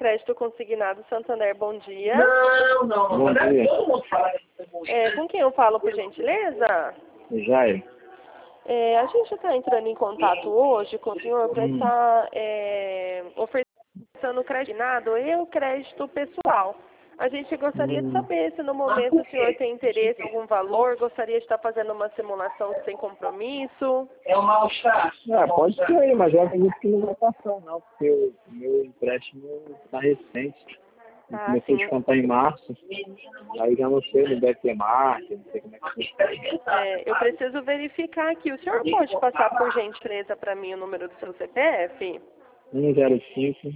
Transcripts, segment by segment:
Crédito Consignado Santander, bom dia. Bom dia. Com quem eu falo, por gentileza? Jair. A gente está entrando em contato hoje com o senhor para estar oferecendo crédito e o crédito pessoal. A gente gostaria de saber se no momento o senhor tem interesse em algum valor, gostaria de estar fazendo uma simulação sem compromisso. Pode ser aí, mas eu acredito que não vai passar não, porque o meu empréstimo está recente. Comecei a descontar em março, aí já não sei, não deve ter marca, não sei como é que funciona. Eu preciso verificar aqui. O senhor pode passar por gentileza para mim o número do seu CPF? 105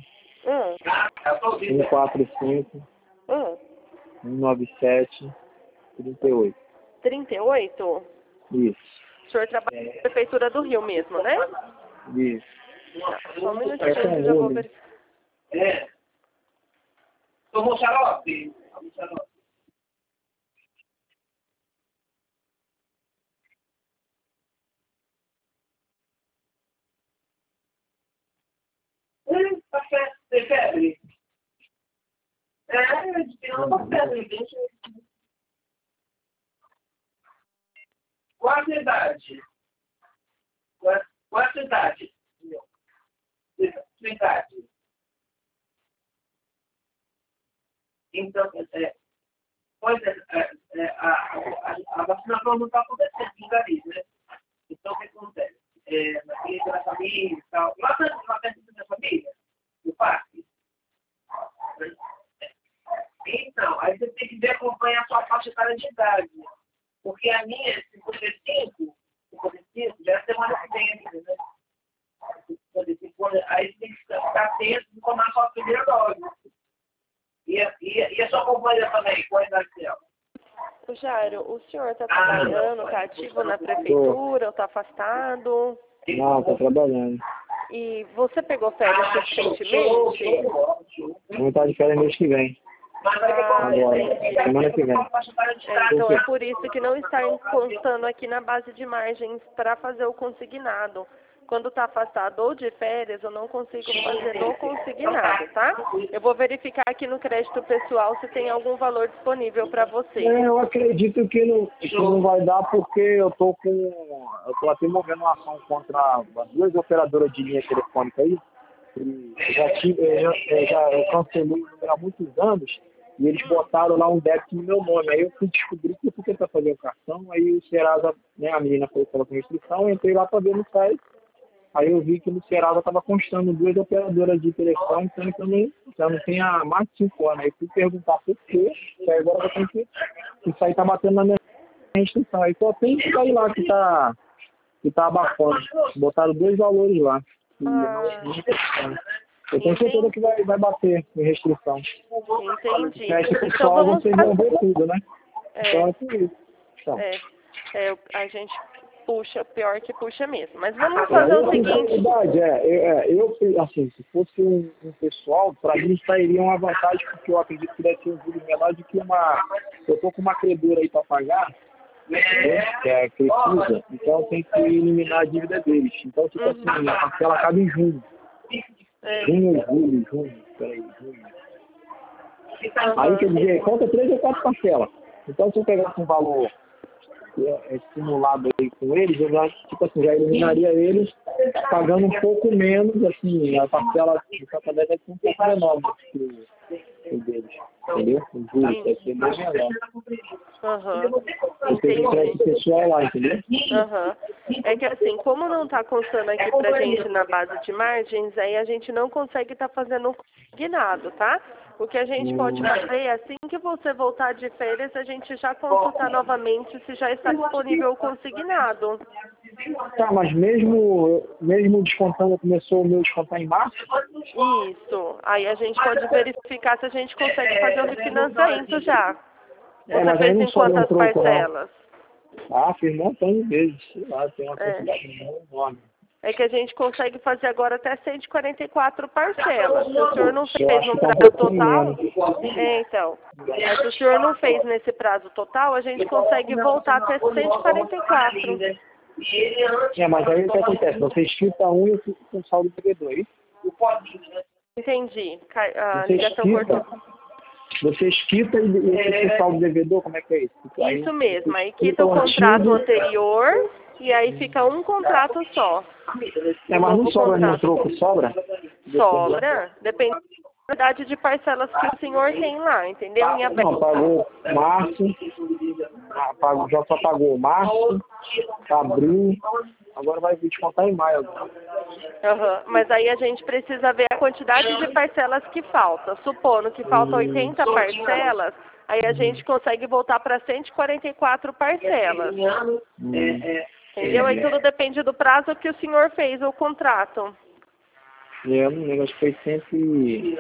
145 197 38. 38? Isso. O senhor trabalha na Prefeitura do Rio mesmo, né? Isso. Só um minutinho que eu já vou verificar. Tomou xarope? Tem febre? Tem uma febre. Qual a cidade? Qual a cidade? Cidade. Então, a vacinação não está acontecendo em Gariz, né? Então, o que acontece? Na clínica da família e tal. Lá dentro da família, no parque. Então, aí você tem que ver, acompanhar a sua faixa etária de idade. Porque a minha é 55, já é semana que vem ainda, né? 55, aí você tem que ficar atento de tomar a sua primeira dose. E a sua companheira também, qual a idade dela? O Jairo, o senhor está trabalhando, está ativo na prefeitura ou está afastado? Não, estou trabalhando. E você pegou férias recentemente? Não está de férias mês que vem. Agora, semana que vem. Então é por isso que não está constando aqui na base de margens para fazer o consignado. Quando está afastado ou de férias, eu não consigo fazer no consignado, tá? Eu vou verificar aqui no crédito pessoal se tem algum valor disponível para você. Eu acredito que não vai dar porque eu tô até movendo uma ação contra as duas operadoras de linha telefônica aí. Eu cancelei o número há muitos anos e eles botaram lá um débito no meu nome. Aí eu fui descobrir que eu fui tentar fazer o cartão, aí o Serasa, né, a menina foi com restrição, eu entrei lá para ver no site. Aí eu vi que no Serasa estava constando duas operadoras de telefone, sendo que eu não tenho há mais de 5 anos. Aí fui perguntar por quê, e aí agora eu tenho que isso aí tá batendo na minha restrição. Aí só tem que sair lá que tá abafando. Botaram 2 valores lá. Eu tenho certeza que vai bater em restrição. Entendi. Crédito pessoal, vamos vocês vão ver tudo, né? Então é por isso. Então. A gente puxa, pior que puxa mesmo. Mas vamos fazer o seguinte... Eu, assim, se fosse um pessoal, para mim sairia uma vantagem, porque eu acredito que deve ter um juros menor do que eu tô com uma credora aí para pagar, que é a Crefisa, então tem que eliminar a dívida deles. Então, tipo assim, a parcela acaba em junho. Junho. Aí, quer dizer, falta 3 ou 4 parcelas. Então, se eu pegasse um valor simulado aí com eles, eu já, tipo assim, já eliminaria eles pagando um pouco menos, assim, a parcela de Santander deve ser um pouco menor do que o deles, entendeu? O juros deve ser bem menor. Eu tenho crédito pessoal lá, entendeu? É que assim, como não está constando aqui pra gente na base de margens, aí a gente não consegue estar fazendo um consignado, tá? O que a gente pode fazer é, assim que você voltar de férias, a gente já consultar novamente se já está disponível o consignado. Tá, mas mesmo descontando, começou o meu descontar em março? Isso. Aí a gente pode verificar se a gente consegue fazer o refinanciamento já. Mas fez aí não em quantas parcelas? Fiz um montão de vezes. Sei lá, tem uma quantidade enorme. É que a gente consegue fazer agora até 144 parcelas. Se o senhor não fez no prazo total... então. Mas se o senhor não fez nesse prazo total, a gente consegue voltar até 144. Mas aí o que acontece? Você escrita um e eu fico com saldo devedor, é isso? Entendi. A Você ligação esquita, cortou. você esquita e você salva o devedor, como é que é isso? Aí, Isso mesmo. Aí você quita o esquita contrato antigo, anterior e aí fica um contrato só. mas não Novo sobra nenhum contrato. troco, sobra? Sobra. Depende da quantidade de parcelas que o senhor tem lá, entendeu? Em aberto. Não, pagou março, já só pagou março, abril, agora vai descontar em maio. Aham. Mas aí a gente precisa ver a quantidade de parcelas que falta. Supondo que falta 80 parcelas, aí a gente consegue voltar para 144 parcelas. Entendeu? Aí tudo depende do prazo que o senhor fez o contrato. Eu não lembro, acho que foi 100 e...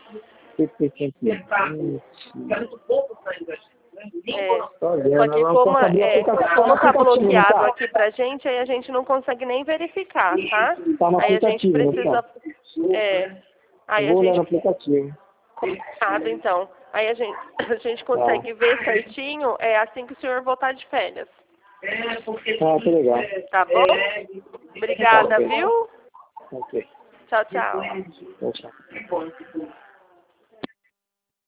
Só que como tá bloqueado aqui pra gente, aí a gente não consegue nem verificar, tá? Tá no Aí a gente aplicativo, precisa... Aí a vou olhar no gente... aplicativo. Complicado, então. Aí a gente consegue ver certinho assim que o senhor voltar de férias. Ah, que legal. Tá bom? Obrigada, Ok. viu? Ok. Tchau, tchau. Tchau, tchau.